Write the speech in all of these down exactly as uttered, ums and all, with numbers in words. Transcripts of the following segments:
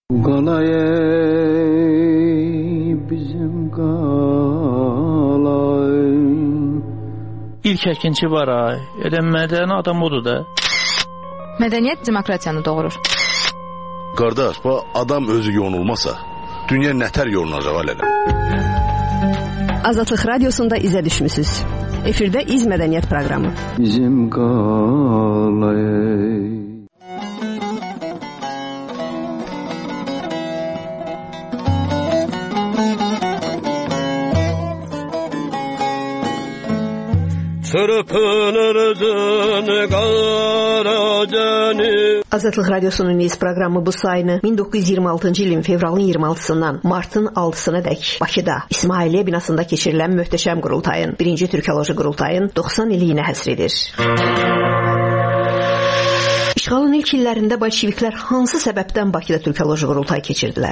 Qalay bizim qalay. İlk əkinçi var ay. Elə mədəni adam odur da. Mədəniyyət demokratiyanı doğurur. Qardaş, bu adam özü yonulmasa, dünya nətər yolunacaq alələ? Azadlıq Radiosunda izə düşmüsünüz. Efirdə İz Mədəniyyət proqramı. Bizim qalay. Azadlıq Radiosunun İz proqramı bu sayını min doqquz yüz iyirmi altıncı ilin fevralın iyirmi altısından martın altısına dək Bakıda İsmailiyyə binasında keçirilən möhtəşəm qurultayın, birinci Türkoloji qurultayın doxsan illiyinə həsr edir. İşğalın ilk illərində bolşeviklər hansı səbəbdən Bakıda Türkoloji qurultay keçirdilər?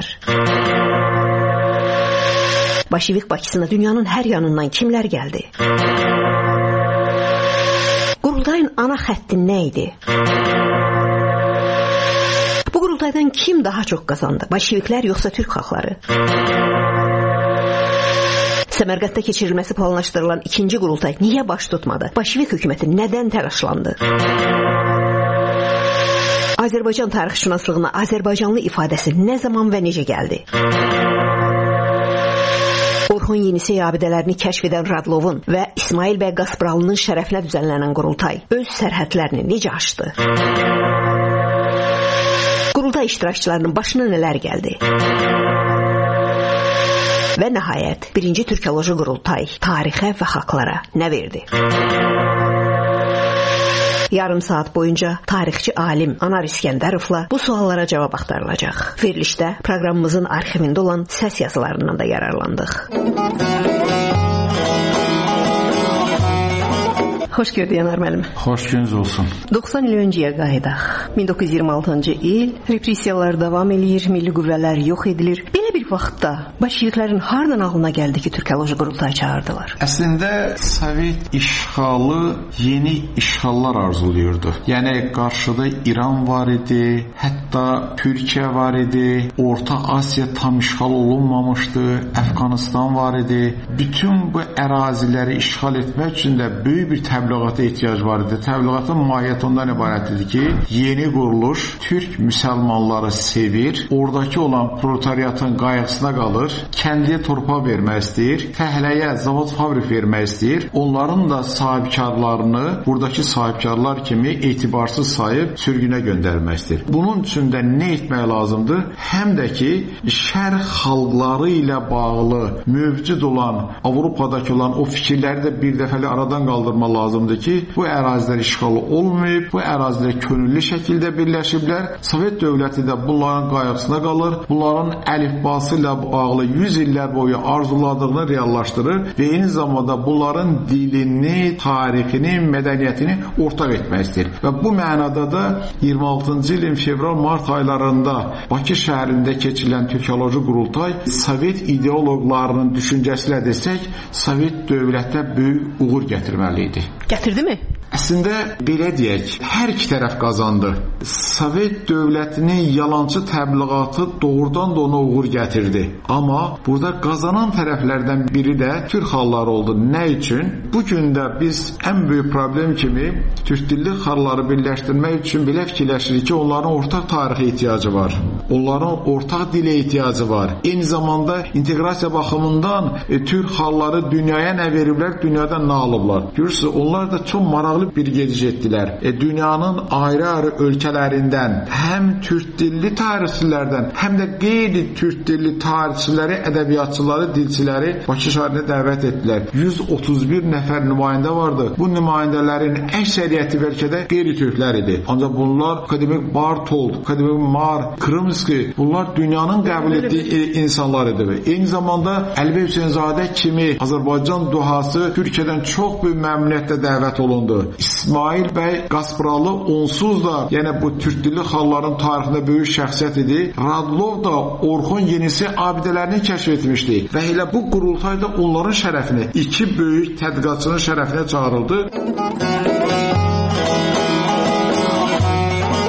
Bolşevik Bakısına dünyanın hər yanından kimlər gəldi? Qurultayın ana xətti nə idi? Bu qurultaydan kim daha çox qazandı? Bolşeviklər yoxsa türk xalqları? Səmərqəddə keçirilməsi planlaşdırılan ikinci qurultay niyə baş tutmadı? Bolşevik hökuməti nədən təlaşlandı? Azərbaycan tarixşünaslığına Azərbaycanlı ifadəsi nə zaman və necə gəldi? Orxon Yenisey abidələrini kəşf edən Radlovun və İsmail bəy Qaspralının şərəfinə düzənlənən qurultay öz sərhədlərini necə aşdı? Qurultay iştirakçılarının başına nələr gəldi? Və nəhayət, birinci Türkoloji qurultay tarixə və xalqlara nə verdi? Yarım saat boyunca tarixçi alim Anar İskəndərovla bu suallara cavab axtarılacaq. Verilişdə proqramımızın arxivində olan səs yazılarından da yararlandıq. Xoş gördük Anar müəllim. Xoş gününüz olsun. doxsan il öncəyə qayıdaq. min doqquz yüz iyirmi altıncı il, repressiyalar davam edir, milli qüvvələr yox edilir. Belə bir vaxtda bolşeviklərin hardan ağlına gəldi ki, Türkoloji qurultay çağırdılar? Əslində Sovet işğalı yeni işğallar arzulayırdı. Yəni qarşıda İran var idi, hətta Türkiyə var idi, Orta Asiya tam işğal olunmamışdı, Əfqanistan var idi. Bütün bu əraziləri işğal etmək üçün də böyük bir təbliğata ehtiyac var idi. Təbliğatın mahiyyəti ondan ibarət idi ki, yeni quruluş Türk müsəlmanları sevir, oradakı olan proletariatın qayğısına qalır, kəndiyə torpaq vermək istəyir, fəhləyə zavod fabrik vermək istəyir, onların da sahibkarlarını buradakı sahibkarlar kimi etibarsız sayıb sürgünə göndərmək istəyir. Bunun üçün də nə etmək lazımdır? Həm də ki, şərq xalqları ilə bağlı mövcud olan, Avropadakı olan o fikirləri də bir dəfəli aradan qaldırmaq lazımdır ki, bu ərazilər işğalı olmayıb, bu ərazilər könüllü şəkildə birləşiblər. Sovet dövləti də bunların qayğısına qalır, bunların əlifbası ilə bağlı yüz illər boyu arzuladığını reallaşdırır və eyni zamanda bunların dilini, tarixini, mədəniyyətini ortaq etmək istəyir. Və bu mənada da iyirmi altıncı ilin fevral-mart aylarında Bakı şəhərində keçirilən Türkoloji qurultay Sovet ideoloqlarının düşüncəsilə desək, Sovet dövlətə böyük uğur gətirməli idi. Gətirdi mi? Əslində belə deyək, hər iki tərəf qazandı. Sovet dövlətinin yalançı təbliğatı doğrudan da ona uğur gətirdi. Amma burada qazanan tərəflərdən biri də Türk xalqları oldu. Nə üçün? Bu gün də biz ən böyük problem kimi Türk dilli xalqları birləşdirmək üçün belə fikirləşirik ki, onların ortaq tarixə ehtiyacı var. Onların ortaq dilə ehtiyacı var. Eyni zamanda inteqrasiya baxımından e, Türk xalqları dünyaya nə veriblər, dünyada nə alıblar. Görürsünüz, onlar da çox maraqlı bir gediş etdilər. E, dünyanın ayrı-ayrı ölkələrindən həm Türk dilli tarixçilərdən, həm də qeyri-Türk dilli tarixçiləri, ədəbiyyatçıları, dilçiləri Bakı şəhərinə dəvət etdilər. yüz otuz bir nəfər nümayəndə vardı. Bu nümayəndələrin əksəriyyəti bəlkə də qeyri-türklər idi. Ancaq bunlar akademik Bartold, akademik Mar, Krımski, bunlar dünyanın qəbul etdiyi insanlar idi. Eyni zamanda Əlibey Hüseynzadə kimi Azərbaycan duhası Türkiyədən çox böyük məmnuniyyətlə dəvət olundu. İsmail bəy Qaspralı onsuz da, yəni bu türk dilli xalqların tarixində böyük şəxsiyyət idi. Radlov da Orxon Yenisey abidələrini kəşf etmişdi və elə bu qurultayda onların şərəfinə, iki böyük tədqiqatçının şərəfinə çağırıldı.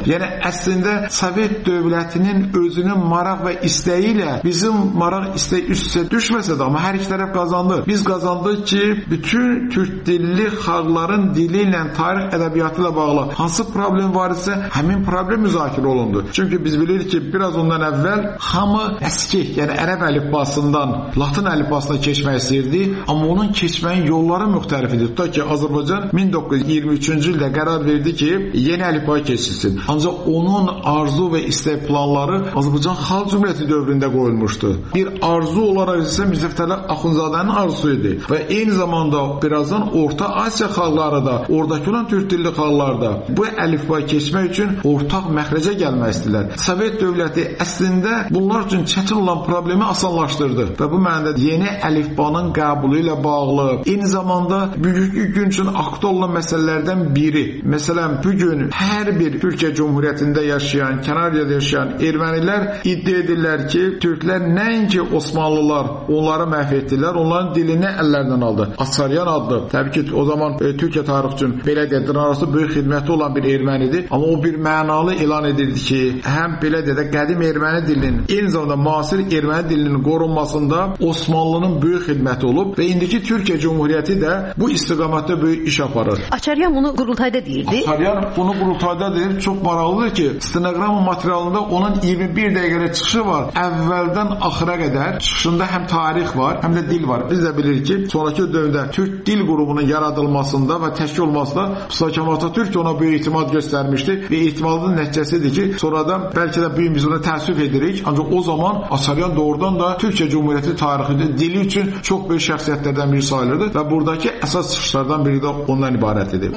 Yəni əslində Sovet dövlətinin özünün maraq və istəyi ilə bizim maraq istəyi üst-üstə düşməsə də, amma hər iki tərəf qazandı. Biz qazandıq ki, bütün türk dilli xalqların dili ilə, tarix ədəbiyyatı ilə bağlı hansı problem var isə həmin problem müzakirə olundu. Çünki biz bilirik ki, biraz ondan əvvəl hamı əski, yəni ərəb əlifbasından Latın əlifbasına keçmək istəyirdi, amma onun keçməyin yolları müxtəlif idi. Tutaq ki, Azərbaycan min doqquz yüz iyirmi üçüncü ildə qərar verdi ki, yeni əlifbaya keçilsin. Ancaq onun arzu və istək planları Azərbaycan Xalq Cümhuriyyəti dövründə qoyulmuşdu. Bir arzu olaraq isə Mirzə Fətəli Axundzadənin arzusu idi və eyni zamanda birazdan Orta Asiya xalqları da, oradakı olan türk dilli xalqlar da bu əlifbaya keçmək üçün ortaq məxrəcə gəlmək istədilər. Sovet dövləti əslində bunlar üçün çətin olan problemi asanlaşdırdı və bu mənada yeni əlifbanın qəbulu ilə bağlı, eyni zamanda bugünkü gün üçün aktual olan məsələlərdən biri. Məsələn, bugün hər bir Türkiyə Cumhuriyyətində yaşayan, Kənariyada yaşayan ermənilər iddia edirlər ki, türklər nəinki Osmanlılar onları məhv etdilər, onların dilini əllərindən aldı. Asaryan adlı, təbii ki, o zaman e, Türkiyə tarix üçün belə deyək, arası böyük xidməti olan bir ermənidir. Amma o bir mənalı elan edirdi ki, həm belə deyək, qədim erməni dilinin, eyni zamanda müasir erməni dilinin qorunmasında Osmanlının böyük xidməti olub və indiki Türkiyə Cumhuriyyəti də bu istiqamətdə böyük iş aparır. Açaryan bunu qurultayda deyirdi. Açaryan bunu qurultayda deyir. Çox maraqlıdır ki, stenoqram materialında onun iyirmi bir dəqiqəlik çıxışı var. Əvvəldən axıra qədər çıxışında həm tarix var, həm də dil var. Biz də bilirik ki, sonraki dövrdə Türk Dil Qrupunun yaradılmasında və təşkil olmasında Mustafa Kemal Atatürk ona böyük etimad göstərmişdi və etimadın nəticəsidir ki, sonradan bəlkə də bugün biz ona təəssüf edirik. Ancaq o zaman Açaryan doğrudan da Türkiyə Cumhuriyyəti tarixində dili üçün çox böyük şəxsiyyətlərdən biri sayılırdı və buradakı əsas çıxışlardan biri də ondan ibarət idi.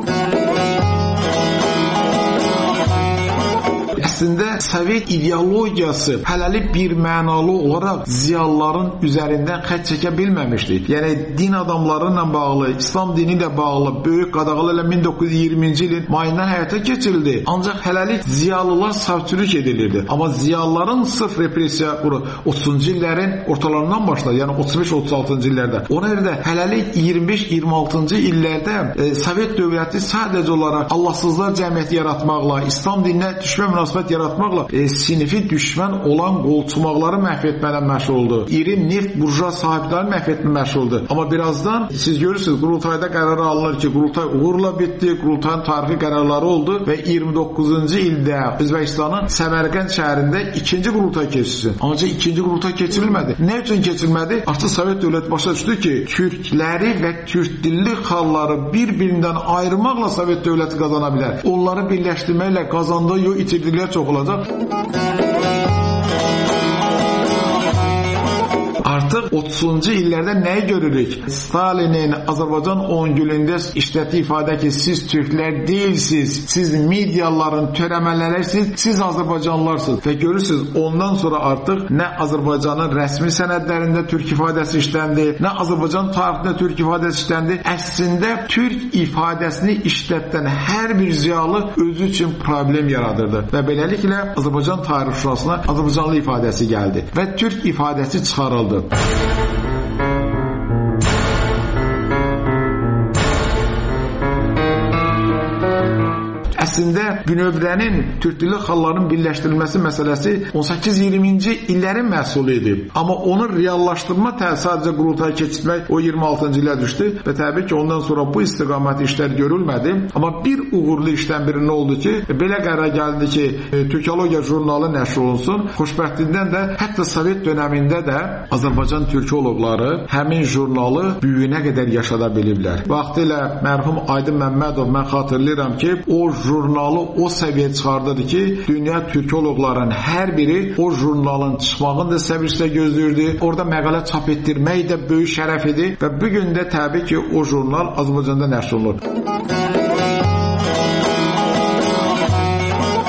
Əslində Sovet ideologiyası hələlik bir mənalı olaraq ziyalıların üzərindən xətt çəkə bilməmişdi. Yəni din adamları ilə bağlı, İslam dini ilə bağlı böyük qadağalarla min doqquz yüz iyirminci ilin mayından həyata keçirildi. Ancaq hələlik ziyalılar savçülük edilirdi. Amma ziyalıların sırf repressiya otuzuncu illərin ortalarından başladı. Yəni otuz beş otuz altıncı illərdə. Ona görə də hələlik iyirmi beş iyirmi altıncı illərdə e, Sovet dövləti sadəcə olaraq Allahsızlar cəmiyyəti yaratmaqla, İslam dininə düşmə münasibət yaratmaqla e, sinifi düşmən olan qolçumaqları məhv etmədən məşğul oldu. İri neft burjua sahiblərini məhv etmə məşğul oldu. Amma birazdan siz görürsünüz, qurultayda qərarı alınır ki, qurultay uğurla bitdi, qurultayın tarixi qərarları oldu və iyirmi doqquzuncu ildə Özbəkistanın Səmərqənd şəhərində ikinci qurultay keçirilsin. Ancaq ikinci qurultay keçirilmədi. Nə üçün keçirilmədi? Artıq Sovet dövləti başa düşdü ki, türkləri və türk dilli xalqları bir-birindən ayırmaqla Sovet dövləti qazana bilər. Onları birləşdirməklə qazandığı yox, itirdikləri çox olacaq. Artıq otuzuncu illərdə nəyi görürük? Stalinin Azərbaycan on günündə işlətdiyi ifadə ki, siz türklər deyilsiniz, siz mediaların törəmələrsiniz, siz Azərbaycanlılarsınız. Və görürsünüz, ondan sonra artıq nə Azərbaycanın rəsmi sənədlərində türk ifadəsi işləndi, nə Azərbaycan tarixində türk ifadəsi işləndi. Əslində, türk ifadəsini işlətdən hər bir ziyalı özü üçün problem yaradırdı. Və beləliklə Azərbaycan tarixşünasına Azərbaycanlı ifadəsi gəldi və türk ifadəsi çıxarıldı. Əslində bünövrənin türk dilli xalqların birləşdirilməsi məsələsi on səkkiz iyirminci illərin məhsulu idi. Amma onu reallaşdırma sadəcə qurultaya keçirmək o iyirmi altıncı ilə düşdü və təbii ki, ondan sonra bu istiqamət işlər görülmədi. Amma bir uğurlu işdən biri nə oldu ki, belə qərar gəldi ki, Türkologiya jurnalı nəşr olunsun. Xoşbəxtlikdən də hətta Sovet dönəmində də Azərbaycan türkoloqları həmin jurnalı büyüyünə qədər yaşada biliblər. Vaxtilə mərhum Aydın Məmmədov, mən xatırlayıram ki, o jurnalı o səviyyəyə çıxardırdı ki, dünya türkoloqların hər biri o jurnalın çıxmağını da səbirlə gözləyirdi. Orada məqalə çap etdirmək də böyük şərəf idi və bu gün də təbii ki, o jurnal Azərbaycanda nəşr olunur.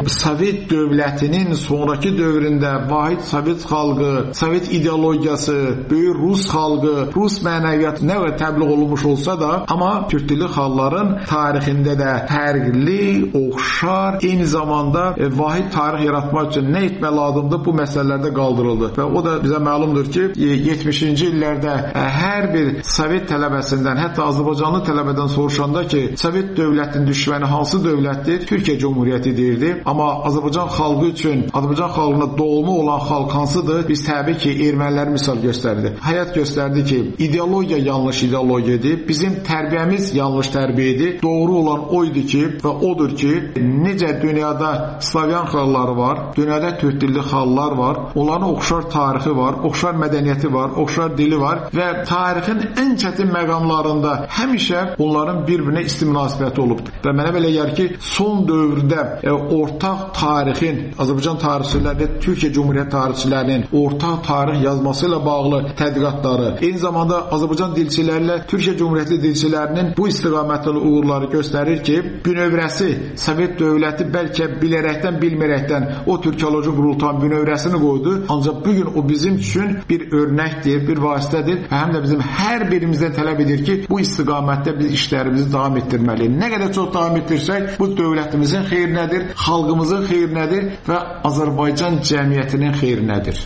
Sovet dövlətinin sonraki dövründə vahid Sovet xalqı, Sovet ideologiyası, böyük Rus xalqı, Rus mənəviyyatı nə qədər təbliğ olunmuş olsa da, amma türk dilli xalqların tarixində də fərqli, oxşar, eyni zamanda e, vahid tarix yaratmaq üçün nə etmək lazımdır, bu məsələlərdə qaldırıldı. Və o da bizə məlumdur ki, yetmişinci illərdə e, hər bir Sovet tələbəsindən, hətta Azərbaycanlı tələbədən soruşanda ki, Sovet dövlətinin düşməni hansı dövlətdir? Türkiyə Cumhuriyyəti deyirdi. Amma Azərbaycan xalqı üçün, Azərbaycan xalqına doğma olan xalq hansıdır? Biz təbii ki, erməniləri misal göstərdi. Həyat göstərdi ki, ideologiya yanlış ideologiyadır. Bizim tərbiyəmiz yanlış tərbiyədir. Doğru olan oydu ki, və odur ki, necə dünyada Slavyan xalqları var, dünyada türk dilli xalqlar var, onların oxşar tarixi var, oxşar mədəniyyəti var, oxşar dili var və tarixin ən çətin məqamlarında həmişə onların bir-birinə isti münasibəti olubdur. Və mənə belə gəlir ki, son dövrdə e, ortaq tarixin, Azərbaycan tarixçiləri, Türkiyə Cumhuriyyət tarixçilərinin ortaq tarix yazması ilə bağlı tədqiqatları, eyni zamanda Azərbaycan dilçiləri ilə Türkiyə Cumhuriyyəti dilçilərinin bu istiqamətli uğurları göstərir ki, bünövrəsi Sovet dövləti bəlkə bilərəkdən, bilmərəkdən o Türkoloji qurultayın bünövrəsini qoydu. Ancaq bugün o bizim üçün bir örnəkdir, bir vasitədir və həm də bizim hər birimizdən tələb edir ki, bu istiqamətdə biz işlərimizi davam etdirməliyik. Nə qədər çox davam etdirsək, bu dövlətimizin xeyrinədir, xalqımızın xeyrinədir və Azərbaycan cəmiyyətinin xeyrinədir.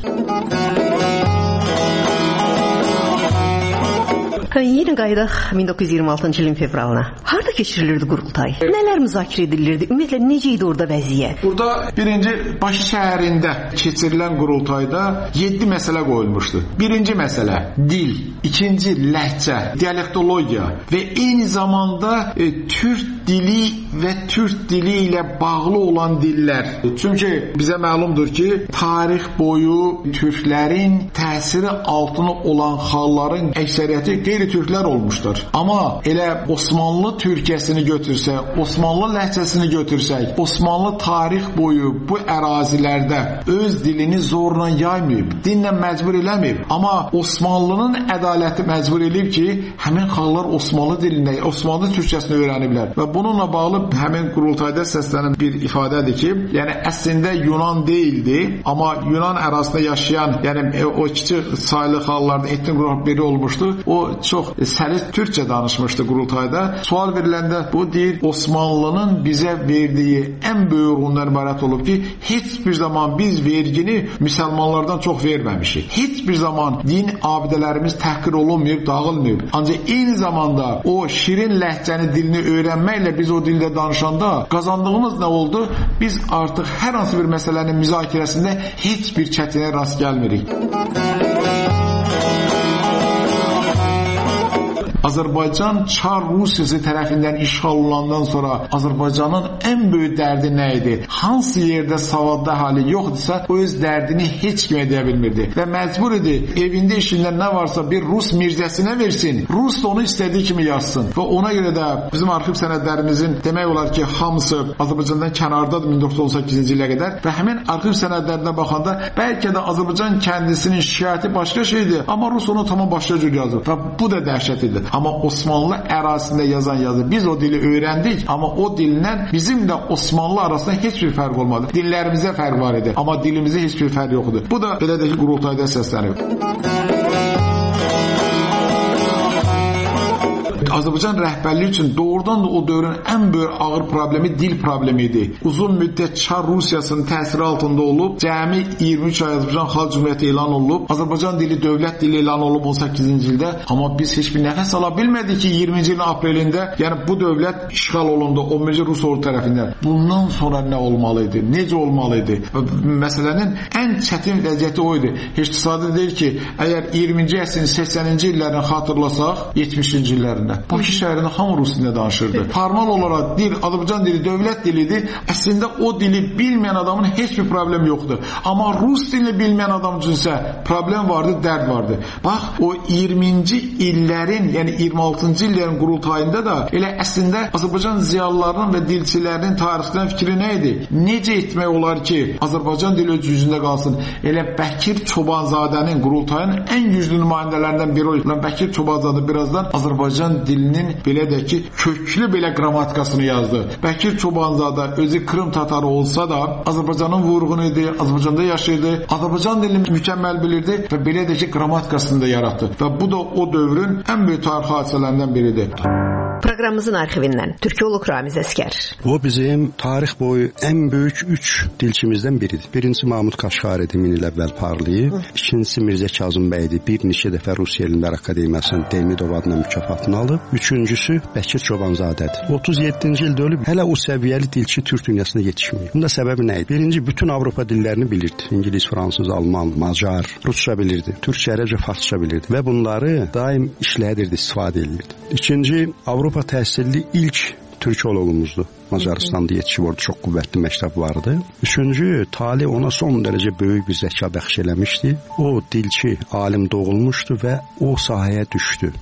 Yenə qayıdaq min doqquz yüz iyirmi altıncı ilin fevralına. Harda keçirilirdi qurultay? Nələr müzakirə edilirdi? Ümumiyyətlə, necə idi orada vəziyyət? Burada birinci Bakı şəhərində keçirilən qurultayda yeddi məsələ qoyulmuşdu. Birinci məsələ dil, ikinci ləhcə, dialektologiya və eyni zamanda e, türk dili və türk dili ilə bağlı olan dillər. Çünki bizə məlumdur ki, tarix boyu türklərin təsiri altına olan xalqların əksəriyyəti qeyri-türklər olmuşdur. Amma elə Osmanlı Türkiyəsini götürsək, Osmanlı ləhcəsini götürsək, Osmanlı tarix boyu bu ərazilərdə öz dilini zorla yaymayıb, dinlə məcbur eləməyib. Amma Osmanlının ədaləti məcbur eləyib ki, həmin xalqlar Osmanlı dilində, Osmanlı Türkçəsini öyrəniblər. Və bununla bağlı həmin qurultayda səslənən bir ifadədir ki, yəni əslində Yunan deyildi, amma Yunan ərazisində yaşayan, yəni o kiçik saylı xalqlardan etnik qrup biri olmuşdu. O çox səlis türkçə danışmışdı qurultayda. Sual veriləndə bu deyir, Osmanlının bizə verdiyi ən böyük ondan ibarət olub ki, heç bir zaman biz vergini müsəlmanlardan çox verməmişik. Heç bir zaman din abidələrimiz təhqir olunmayıb, dağılmayıb. Ancaq eyni zamanda o şirin ləhcəni dilini öyrənməklə biz o dildə danışanda qazandığımız nə oldu? Biz artıq hər hansı bir məsələnin müzakirəsində heç bir çətinə rast gəlmirik. Azərbaycan Çar Rusiyası tərəfindən işğal olunandan sonra Azərbaycanın ən böyük dərdi nə idi? Hansı yerdə savadlı hali yoxdursa, o öz dərdini heç kim edə bilmirdi. Və məcbur idi, evində işində nə varsa bir Rus mirzəsinə versin. Rus da onu istədiyi kimi yazsın. Və ona görə də bizim arxiv sənədlərimizin demək olar ki, hamısı Azərbaycandan kənardadır min doqquz yüz on səkkizinci ilə qədər. Və həmin arxiv sənədlərinə baxanda bəlkə də Azərbaycan kəndisinin şikayəti başqa şeydir. Amma Rus onu tamam başqa cür yazır. Və bu da dəhşət idi. Amma Osmanlı ərazisində yazan yazı. Biz o dili öyrəndik, amma o dildən bizim də Osmanlı arasında heç bir fərq olmadı. Dillərimizdə fərq var idi, amma dilimizdə heç bir fərq yoxdur. Bu da belə də ki, qurultayda səslənib. Azərbaycan rəhbərliyi üçün doğrudan da o dövrün ən böyük ağır problemi dil problemi idi. Uzun müddət Çar Rusiyasının təsiri altında olub, cəmi iyirmi üç ay Azərbaycan Xalq Cümhuriyyəti elan olunub, Azərbaycan dili dövlət dili elan olunub on səkkizinci ildə, amma biz heç bir nəfəs ala bilmədik ki, iyirminci ilin aprelində, yəni bu dövlət işğal olundu on birinci Rus ordu tərəfindən. Bundan sonra nə olmalı idi? Necə olmalı idi? Məsələnin ən çətin vəziyyəti o idi. Heç təsadüf deyil ki, əgər iyirminci əsrin səksəninci illərini xatırlasaq, yetmişinci illərində Bakı şəhərində hamı rus dilində danışırdı. Formal olaraq dil, Azərbaycan dili dövlət dilidir. Əslində o dili bilməyən adamın heç bir problem yoxdur. Amma rus dilini bilməyən adam üçün isə problem vardı, dərd vardı. Bax, o iyirminci illərin, yəni iyirmi altıncı illərin qurultayında da elə əslində Azərbaycan ziyalılarının və dilçilərinin tarixdən fikri nə idi? Necə etmək olar ki, Azərbaycan dili öz yüzündə qalsın? Elə Bəkir Çobanzadənin qurultayının ən güclü nümayəndələrindən biri olan Bəkir Çobanzadə birazdan Azərbaycan dilinin belə də ki, köklü belə qrammatikasını yazdı. Bəkir Çobanzadə özü Krım tatarı olsa da Azərbaycanın vurğunu idi, Azərbaycanda yaşayırdı, Azərbaycan dilini mükəmməl bilirdi və belə də ki, qrammatikasını da yaratdı. Və bu da o dövrün ən böyük tarixi hadisələrindən biridir. Proqramımızın arxivindən Türkoloq Ramiz Əskər. O bizim tarix boyu ən böyük üç dilçimizdən biridir. Birincisi Mahmud Kaşqari min il əvvəl parlayıb, ikincisi Mirzə Kazım bəydir. Bir neçə dəfə Rusiya Elmlər Akademiyasının Demidov adına mükafatını alıb. Üçüncüsü Bəkir Çobanzadədir. otuz yeddinci ildə ölüb, hələ o səviyyəli dilçi Türk dünyasına yetişməyib. Bunda səbəbi nə idi? Birinci, bütün Avropa dillərini bilirdi. İngilis, fransız, alman, macar, rusca bilirdi. Türkçə, ərəbcə, farsça bilirdi və bunları daim işlədirdi, istifadə edirdi. İkinci, Avropa təhsilli ilk türkoloğumuzdur. Macaristanda yetişib, orada çox qüvvətli məktəb vardı. Üçüncü, tali ona son dərəcə böyük bir zəka bəxş eləmişdi. O dilçi, alim doğulmuşdu və o sahəyə düşdü.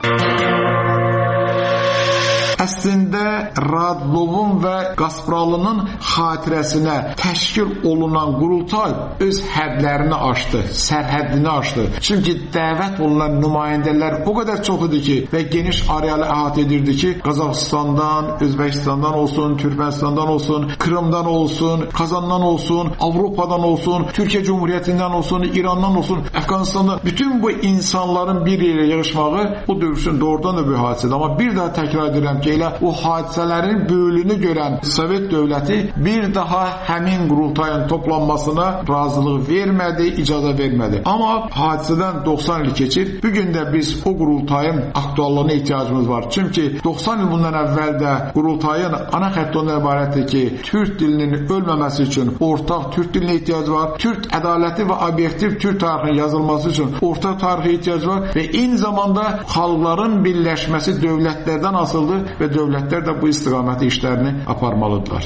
Əslində Radlovun və Qaspralının xatirəsinə təşkil olunan qurultay öz hədlərini aşdı, sərhəddini aşdı. Çünki dəvət olunan nümayəndələr o qədər çox idi ki və geniş arealı əhatə edirdi ki, Qazaxıstandan, Özbəkistandan olsun, Türkmenistandan olsun, Krımdan olsun, Kazandan olsun, Avropadan olsun, Türkiyə Cumhuriyyətindən olsun, İrandan olsun, Əfqanistandan, bütün bu insanların bir yerə yığışmağı o dövüşün doğrudan da bir hadisədir. Amma bir daha təkrar edirəm ki, elə o hadisələrin böyülünü görən Sovet dövləti bir daha həmin qurultayın toplanmasına razılıq vermədi, icazə vermədi. Amma hadisədən doxsan il keçir. Bugün də biz o qurultayın aktuallığına ehtiyacımız var. Çünki doxsan il bundan əvvəl də qurultayın ana xətti ondan ibarətdir ki, Türk dilinin ölməməsi üçün ortaq Türk dilinə ehtiyac var. Türk ədalətli və obyektiv Türk tarixinin yazılması üçün ortaq tarixə ehtiyac var və eyni zamanda xalqların birləşməsi dövlətlərdən asılıdır və dövlətlər də bu istiqamətli işlərini aparmalıdırlar.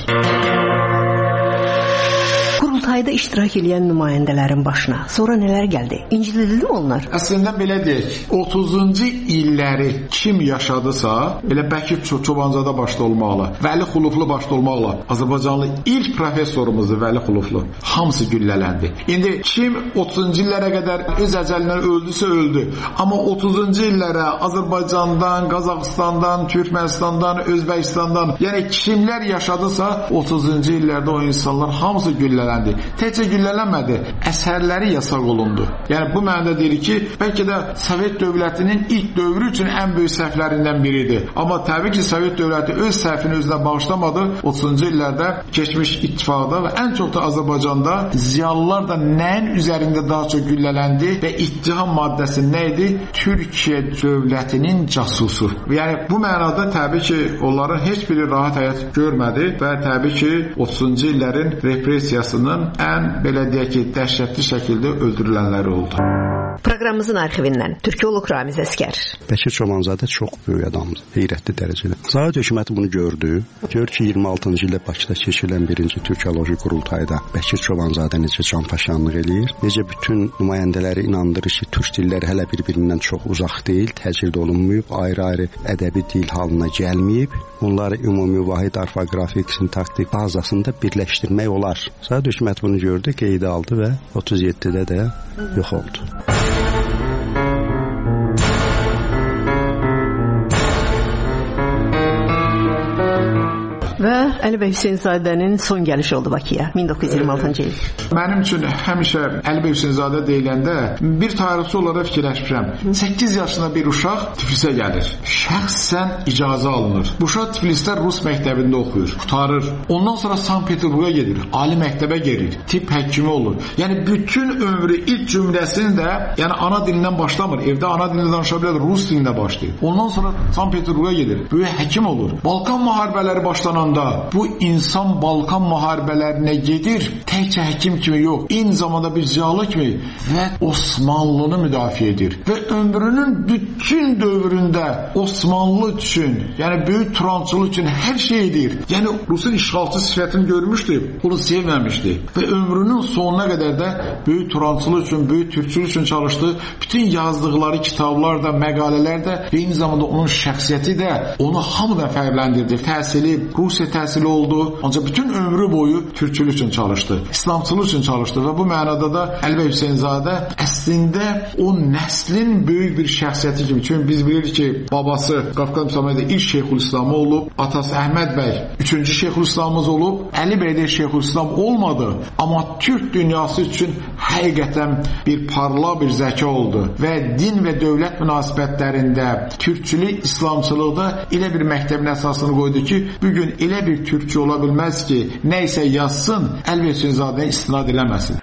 Qurultayda iştirak edən nümayəndələrin başına sonra nələr gəldi? İncidildi mi onlar? Əslində belə deyək, otuzuncu illəri kim yaşadısa, elə Bəkir Çobanzadə başda olmaqla, Vəli Xuluflu başda olmaqla, Azərbaycanlı ilk professorumuzdur Vəli Xuluflu. Hamısı güllələndi. İndi kim otuzuncu illərə qədər öz əcəlindən öldüsə öldü. Amma otuzuncu illərə Azərbaycandan, Qazaxıstandan, Türkmenistandan, Özbəkistandan, yəni kimlər yaşadısa otuzuncu illərdə o insanlar hamısı güllələndi. Təkcə güllələnmədi, əsərləri yasaq olundu. Yəni bu mənada deyilir ki, bəlkə də Sovet dövlətinin ilk dövrü üçün ən böyük səhvlərindən biridir. Amma təbii ki, Sovet dövləti öz səhvini özünə bağışlamadı. otuzuncu illərdə keçmiş ittifaqda və ən çox da Azərbaycanda ziyalılar da nəyin üzərində daha çox güllələndi və ittiham maddəsi nə idi? Türkiyə dövlətinin casusu. Yəni bu mənada təbii ki, onların heç biri rahat həyat görmədi və təbii ki, otuzuncu illərin repressiyasının ən, belə deyək ki, dəhşətli şəkildə öldürülənləri oldu. Proqramımızın arxivindən Türkoloq Ramiz Əskər. Bəkir Çobanzadə çox böyük adamdır, heyrətli dərəcədə. Sovet hökuməti bunu gördü. Gör ki, iyirmi altıncı ildə Bakıda keçirilən birinci Türkoloji qurultayda Bəkir Çobanzadə necə canpaşanlıq eləyir, necə bütün nümayəndələri inandırır ki, türk dilləri hələ bir-birindən çox uzaq deyil, təcrid olunmayıb, ayrı-ayrı ədəbi dil halına gəlməyib, onları ümumi vahid orfoqrafik sintaktik bazasında birləşdirmək olar. Sovet hökuməti bunu gördü, qeydə aldı və otuz yeddidə də yox oldu. Və Əli bəy Hüseynzadənin son gəlişi oldu Bakıya min doqquz yüz iyirmi altıncı il. Mənim üçün həmişə Əli bəy Hüseynzadə deyiləndə bir tarixçi olaraq fikirləşmişəm. səkkiz yaşında bir uşaq Tiflisə gəlir. Şəxsən icazə alınır. Bu uşaq Tiflisdə Rus məktəbində oxuyur, qutarır. Ondan sonra Sankt-Peterburqa gedir, ali məktəbə gelir, tibb həkimi olur. Yəni bütün ömrü ilk cümləsini də, yəni ana dilindən başlamır. Evdə ana dilində danışa bilər, Rus dilində başlayır. Ondan sonra Sankt-Peterburqa gedir, böyük həkim olur. Balkan müharibələri başlananda bu insan Balkan müharibələrinə gedir, təkcə həkim kimi yox, eyni zamanda bir ziyalı kimi və Osmanlını müdafiə edir. Və ömrünün bütün dövründə Osmanlı üçün, yəni böyük turançılıq üçün hər şey edir. Yəni Rusun işğalçı sifətini görmüşdü, bunu sevməmişdi. Və ömrünün sonuna qədər də böyük turançılıq üçün, böyük türkçülük üçün çalışdı. Bütün yazdıqları kitablar da, məqalələr də, eyni zamanda onun şəxsiyyəti də onu hamıdan fərqləndirdi. Təhsili Rusiya Rusiya təhsili oldu. Ancaq bütün ömrü boyu türkçülük üçün çalışdı. İslamçılıq üçün çalışdı və bu mənada da Əli bəy Hüseynzadə əslində o nəslin böyük bir şəxsiyyəti kimi. Çünki biz bilirik ki, babası Qafqaz müsəlmanlığı ilk Şeyxülislamı olub, atası Əhməd bəy üçüncü Şeyxülislamımız olub. Əli bəy də Şeyxülislam olmadı, amma Türk dünyası üçün həqiqətən bir parlaq bir zəka oldu və din və dövlət münasibətlərində türkçülük, İslamçılıqda elə bir məktəbin əsasını qoydu ki, bugün elə bir türkçü ola bilməz ki, nə isə yazsın, Əli bəy Hüseynzadəyə istinad eləməsin.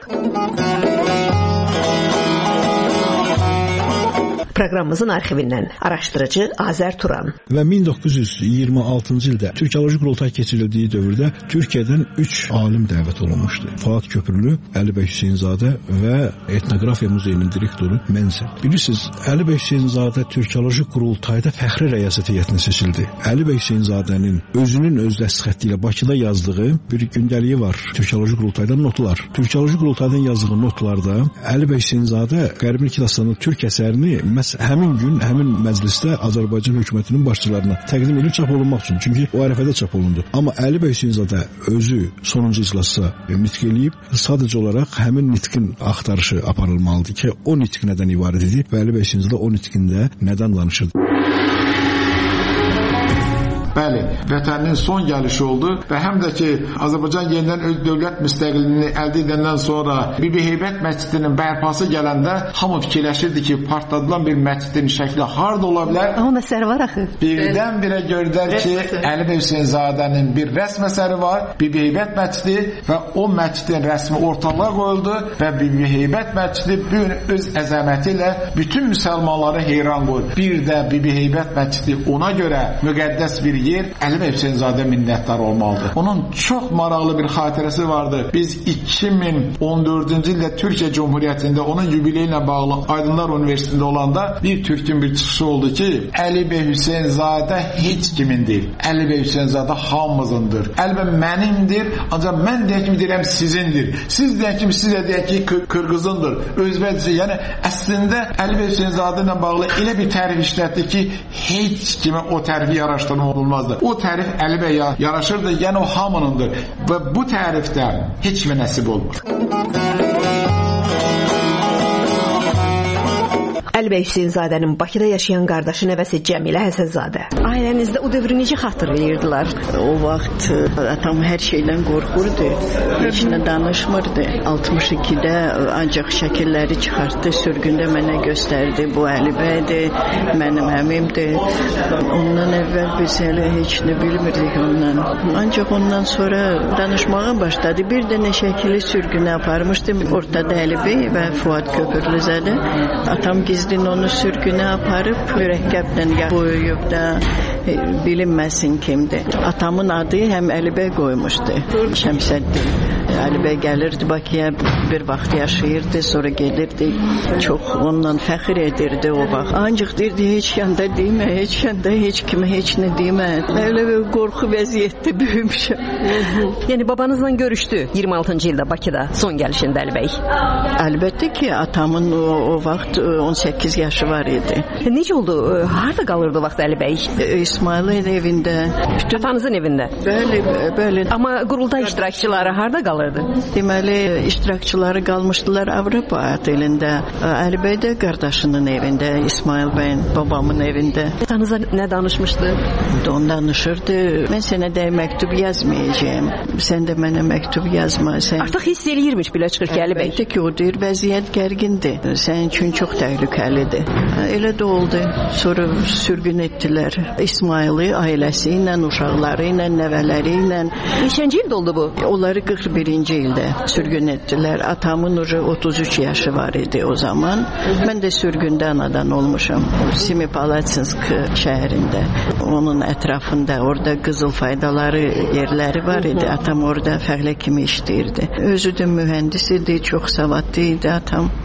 Proqramımızın arxivindən araşdırıcı Azər Turan. Və min doqquz yüz iyirmi altıncı ildə Türkoloji Qurultay keçirildiyi dövrdə Türkiyədən üç alim dəvət olunmuşdu. Fuad Köprülü, Əli bəy Hüseynzadə və Etnografiya Muzeyinin direktoru Menzel. Bilirsiniz, Əli bəy Hüseynzadə Türkoloji Qurultayda fəxri rəyasət heyətinə seçildi. Əli bəy Hüseynzadənin özünün öz dəstxətti ilə Bakıda yazdığı bir gündəliyi var. Türkoloji Qurultaydan notlar. Türkoloji Qurultaydan yazdığı notlarda Əli bəy Hüseynzadə Qərbi Kidastanın türk əsərini məhz həmin gün, həmin məclisdə Azərbaycan hökumətinin başçılarına təqdim edilib çap olunmaq üçün. Çünki o ərəfədə çap olundu. Amma Əli bəy Hüseynzadə özü sonuncu iclasda nitq eləyib, sadəcə olaraq həmin nitqin axtarışı aparılmalıdır ki, o nitq nədən ibarət idi və Əli bəy Hüseynzadə o nitqində nədən danışırdı? Bəli, vətəninin son gəlişi oldu və həm də ki, Azərbaycan yenidən öz dövlət müstəqilliyini əldə edəndən sonra Bibi Heybət məscidinin bərpası gələndə hamı fikirləşirdi ki, partladılan bir məscidin şəkli harda ola bilər? O məsələ var axı. Birdən-birə gördülər ki, Əli bəy Hüseynzadənin bir rəsm əsəri var, Bibi Heybət məscidi və o məscidin rəsmi ortalığa qoyuldu və Bibi Heybət məscidi bu gün öz əzəməti ilə bütün müsəlmanları heyran qoyur. Bir də Bibi Heybət məscidi ona görə müqəddəs bir yer, Əli bəy Hüseynzadə minnətdar olmalıdır. Onun çox maraqlı bir xatirəsi vardı. Biz iki min on dördüncü ildə Türkiyə Cumhuriyyətində onun yubileyi ilə bağlı Aydınlar Universitetində olanda bir türkün bir çıxışı oldu ki, Əli bəy Hüseynzadə heç kimin deyil. Əli bəy Hüseynzadə hamımızındır. Əli bəy mənimdir, ancaq mən deyək kimi deyirəm sizindir. Siz deyək kimi siz də deyək ki Qırğızındır. Özbəkcə, yəni əslində Əli bəy Hüseynzadə ilə bağlı elə bir tərif işlətdi ki, heç kimə o tərifi yaraşdırma olmaz. O tərif Əli bəy yaraşırdı, yəni o hamınındır və bu tərifdə heç kimə nəsib olmur. Əli bəy Hüseynzadənin Bakıda yaşayan qardaşı nəvəsi Cəmilə Həsənzadə. Ailənizdə o dövrü necə xatırlayırdılar? O vaxt atam hər şeydən qorxurdu. Heç nə danışmırdı. altmış ikidə ancaq şəkilləri çıxartdı, sürgündə mənə göstərdi. Bu Əli bəydir, mənim əmimdir. Ondan əvvəl biz hələ heç nə bilmirdik ondan. Ancaq ondan sonra danışmağa başladı. Bir dənə şəkili sürgünə aparmışdım. Ortada Əli bəy və Fuad Köprülüzədə. Atam gizli onu sürgünə aparıb mürəkkəblə boyuyub da e, bilinməsin kimdir. Atamın adı həm Əli bəy qoymuşdu. Şəmsəddin. Əli bəy gəlirdi Bakıya, bir vaxt yaşayırdı, sonra gelirdi. Çox ondan fəxr edirdi o vaxt. Ancaq deyirdi, heç yanda demə, heç yanda heç kimə heç nə demə. Elə bir qorxu vəziyyətdə böyümüşəm. Yəni babanızla görüşdü iyirmi altıncı ildə Bakıda son gəlişində Əli bəy. Əlbəttə ki, atamın o, o vaxt on səkkiz yaşı var idi. Necə oldu? Harda qalırdı o vaxt Əli bəy? İsmailin evində. Bütün... Atanızın evində? Bəli, bəli. Amma qurultay iştirakçıları harda qalırdı? Deməli, iştirakçıları qalmışdılar Avropa otelində. Əli bəy də qardaşının evində, İsmail bəyin, babamın evində. Atanıza nə danışmışdı? Don danışırdı. Mən sənə də məktub yazmayacağım. Sən də mənə məktub yazma. Sən... Artıq hiss eləyirmiş belə çıxır ki, Əli bəy. Əlbəttə ki, o deyir, vəziyyət gərgindir. Sənin üçün çox təhlükəlidir. Elə də oldu. Sonra sürgün etdilər. İsmaili ailəsi ilə, uşaqları ilə, nəvələri ilə. Neçənci ildə oldu bu? Onları qırx birinci ildə sürgün etdilər. Atamın otuz üç yaşı var idi o zaman. Mən də sürgündə anadan olmuşam. Semipalatinsk şəhərində. Onun ətrafında, orada qızıl faydaları yerləri var idi. Atam orada fəhlə kimi işləyirdi. Özü də mühəndis idi, çox savadlı idi atam.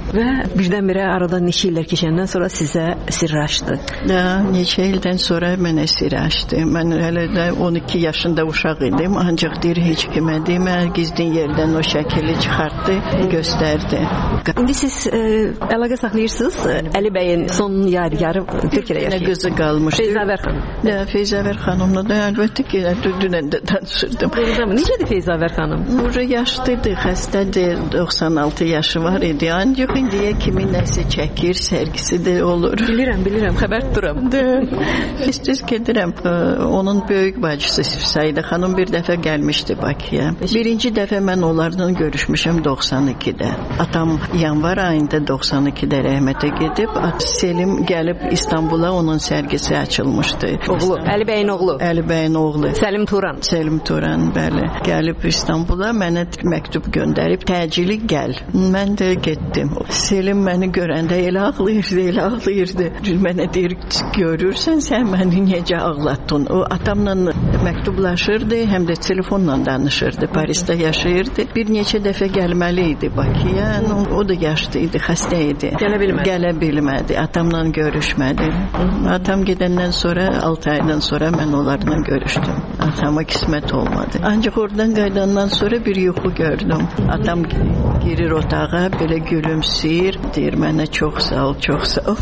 Və birdən-birə aradan neçə illər keçəndən sonra sizə sirr açdı. Da, neçə ildən sonra mənə sirr açdı. Mən hələ də on iki yaşında uşaq idim, ancaq deyir heç kimə demə, gizlin yerdən o şəkili çıxartdı, göstərdi. İndi siz e, əlaqə saxlayırsınız Əli bəyin son yadigarı Türkiyədə yaşayır. Qızı qalmışdı. Feyzavər xanım. Da, Feyzavər xanımla da əlbəttə ki, dünən də danışırdım. Necədir Feyzavər xanım? Ura yaşlıdır, xəstədir, doxsan altı yaşı var idi. Ancaq indiyə kimi nəsə çəkir, sərgisi də olur. Bilirəm, bilirəm, xəbər tuturam. İstiz gedirəm. Onun böyük bacısı Sayda xanım bir dəfə gəlmişdi Bakıya. Birinci dəfə mən onlarla görüşmüşəm doxsan ikidə. Atam yanvar ayında doxsan ikidə rəhmətə gedib, Selim gəlib İstanbula, onun sərgisi açılmışdı. Oğlu, Əli bəyin oğlu. Əli bəyin oğlu. Səlim Turan. Selim Turan, bəli. Gəlib İstanbula, mənə məktub göndərib, təcili gəl. Mən də getdim. Selim məni görəndə elə ağlayırdı, elə ağlayırdı. Mənə deyir, görürsən sən məni necə ağlatdın? O atamla məktublaşırdı, həm də telefonla danışırdı. Parisdə yaşayırdı. Bir neçə dəfə gəlməli idi Bakıya. O da yaşlı idi, xəstə idi. Gələ bilmədi. Gələ bilmədi. Atamla görüşmədi. Atam gedəndən sonra, altı aydan sonra mən onlarla görüşdüm. Atama qismət olmadı. Ancaq oradan qayıdandan sonra bir yuxu gördüm. Atam girir otağa, belə gülümsəyir, deyir mənə çox sağ ol, çox sağ ol.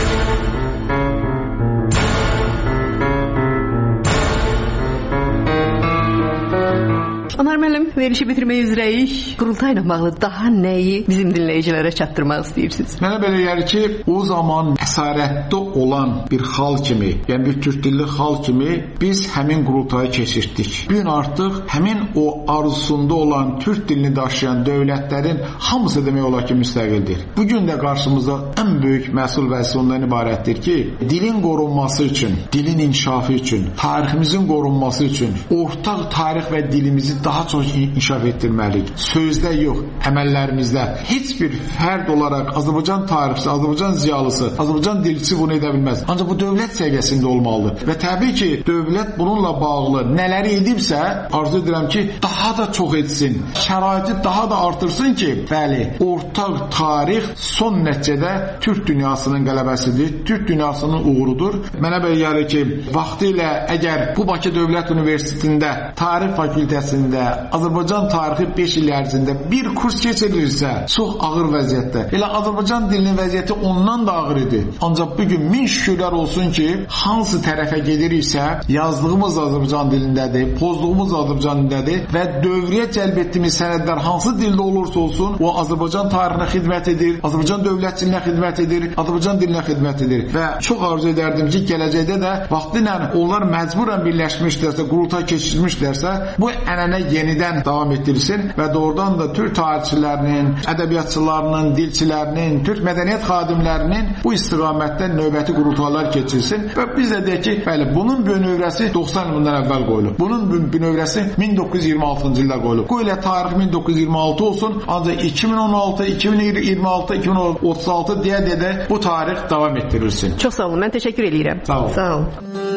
Anar müəllim, verişi bitirmək üzrəyik. Qurultayla bağlı daha nəyi bizim dinləyicilərə çatdırmaq istəyirsiniz? Mənə belə gəlir ki, o zaman əsarətdə olan bir xal kimi, yəni bir türk dilli xal kimi biz həmin qurultayı keçirtdik. Bu gün artıq həmin o arzusunda olan türk dilini daşıyan dövlətlərin hamısı demək olar ki, müstəqildir. Bu gün də qarşımızda ən böyük məsul vəzifə ondan ibarətdir ki, dilin qorunması üçün, dilin inkişafı üçün, tariximizin qorunması üçün ortaq tarix və dilimizi daha çox inkişaf etdirməliyik. Sözdə yox, əməllərimizdə. Heç bir fərd olaraq Azərbaycan tarixçisi, Azərbaycan ziyalısı, Azərbaycan dilçisi bunu edə bilməz. Ancaq bu dövlət səviyyəsində olmalıdır. Və təbii ki, dövlət bununla bağlı nələri edibsə, arzu edirəm ki, daha da çox etsin. Şəraiti daha da artırsın ki, bəli, ortaq tarix son nəticədə Türk dünyasının qələbəsidir, Türk dünyasının uğurudur. Mənə belə gəlir ki, vaxtilə əgər bu Bakı Dövlət Universitetində tarix fakültəsində Azərbaycan tarixi beş il ərzində bir kurs keçirilirsə, çox ağır vəziyyətdə. Elə Azərbaycan dilinin vəziyyəti ondan da ağır idi. Ancaq bugün min şükürlər olsun ki, hansı tərəfə gediriksə, yazdığımız Azərbaycan dilindədir, pozduğumuz Azərbaycan dilindədir və dövrəyə cəlb etdiyimiz sənədlər hansı dildə olursa olsun, o Azərbaycan tarixinə xidmət edir, Azərbaycan dövlətçiliyinə xidmət edir, Azərbaycan dilinə xidmət edir. Və çox arzu edərdim ki, gələcəkdə də vaxtilə onlar məcburən birləşmişlərsə, qurultay keçirmişlərsə, bu ənənə yenidən davam etdirilsin və doğrudan da Türk tarixçilərinin, ədəbiyyatçılarının, dilçilərinin, Türk mədəniyyət xadimlərinin bu istiqamətdə növbəti qurultaylar keçirilsin və biz də deyək ki, bəli, bunun bünövrəsi doxsan ildən əvvəl qoyulub. Bunun bünövrəsi min doqquz yüz iyirmi altıncı ildə qoyulub. Bu ilə tarix min doqquz yüz iyirmi altı olsun, ancaq iki min on altı, iki min iyirmi altı, iki min otuz altı deyə deyə bu tarix davam etdirilsin. Çox sağ olun, mən təşəkkür edirəm. Sağ olun. Sağ olun.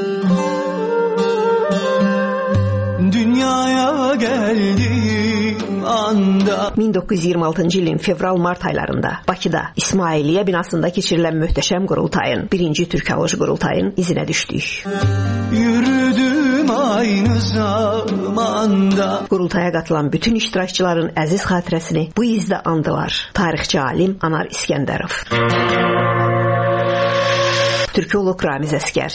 Dünyaya geldiğim anda min doqquz yüz iyirmi altıncı ilin fevral-mart aylarında Bakıda İsmailiyyə binasında keçirilən möhtəşəm qurultayın, birinci Türkoloji qurultayın izinə düşdük. Yürüdüm aynı zamanda. Qurultaya qatılan bütün iştirakçıların əziz xatirəsini bu izdə andılar. Tarixçi alim Anar İskəndərov, türkoloq Ramiz Əskər,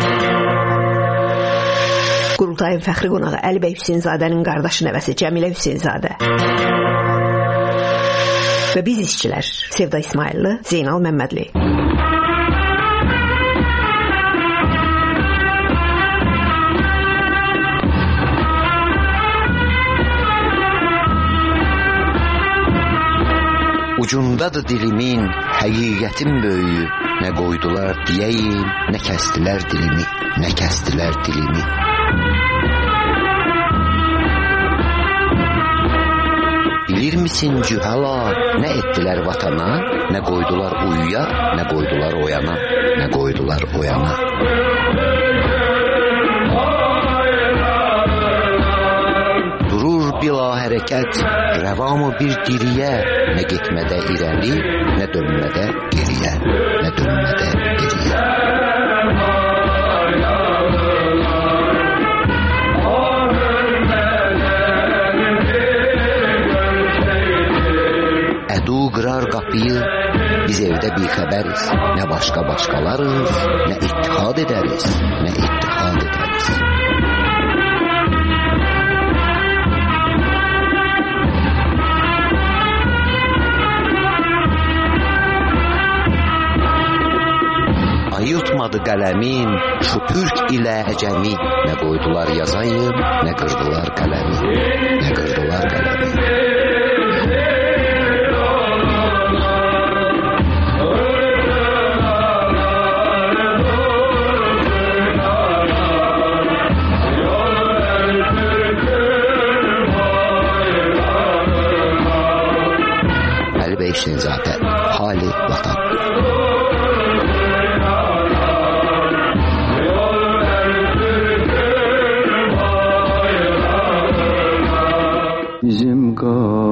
Qurultayın fəxri qonağı Əli bəy Hüseynzadənin qardaşı nəvəsi Cəmilə Hüseynzadə və biz işçilər Sevda İsmailli, Zeynal Məmmədli. Ucundadır dilimin, həqiqətin böyüyü. Nə qoydular deyəyim, nə kəstilər dilimi, nə kəstilər dilimi. Bilir misin cühala, nə etdilər vatana, nə qoydular uyuya, nə qoydular oyana, nə qoydular oyana. Durur bila hərəkət, rəvamı bir diriyə, nə getmədə irəli, nə dönmədə geriyə, nə dönmədə geriyə. Ədu qırar qapıyı, biz evdə bir xəbəriz, nə başqa başqalarız, nə ittihad edəriz, nə ittihad edəriz. Ayıltmadı qələmin, şu türk ilə əcəmi, nə qoydular yazayım, nə qırdılar qələmi, nə qırdılar qələmi. Əli bəy Hüseynzadə, hali vatan. Bizim qal